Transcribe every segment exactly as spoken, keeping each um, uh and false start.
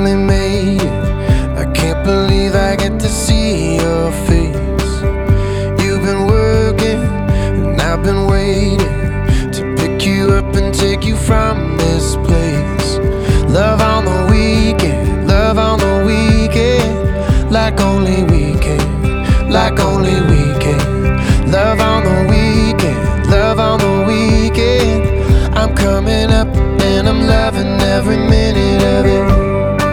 finally made it. I can't believe I get to see your face. You've been working and I've been waiting to pick you up and take you from this place. Love on the weekend, love on the weekend, like only we can, like only we can. Love on the weekend, love on the weekend. I'm coming up and I'm loving every minute of it.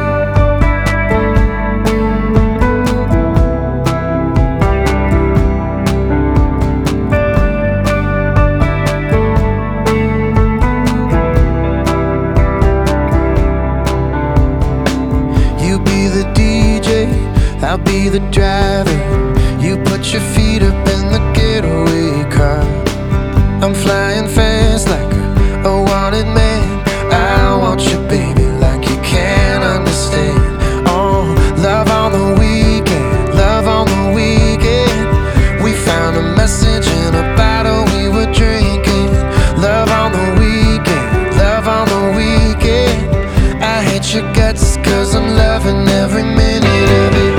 I'll be the driver. You put your feet up in the getaway car. I'm flying fast like a, a wanted man. I want you, baby, like you can't understand. Oh, love on the weekend, love on the weekend. We found a message in a bottle we were drinking. Love on the weekend, love on the weekend. I hate your guts 'cause I'm loving every minute of it.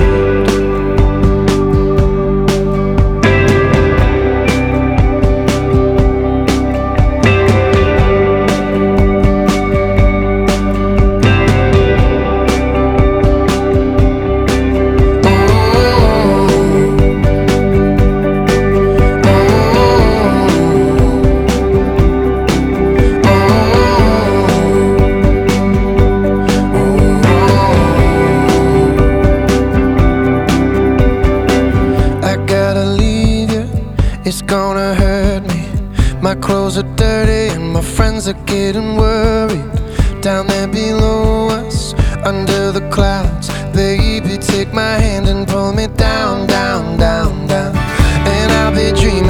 It's gonna hurt me. My clothes are dirty and my friends are getting worried. Down there below us, under the clouds, baby, take my hand and pull me down, down, down, down. And I'll be dreaming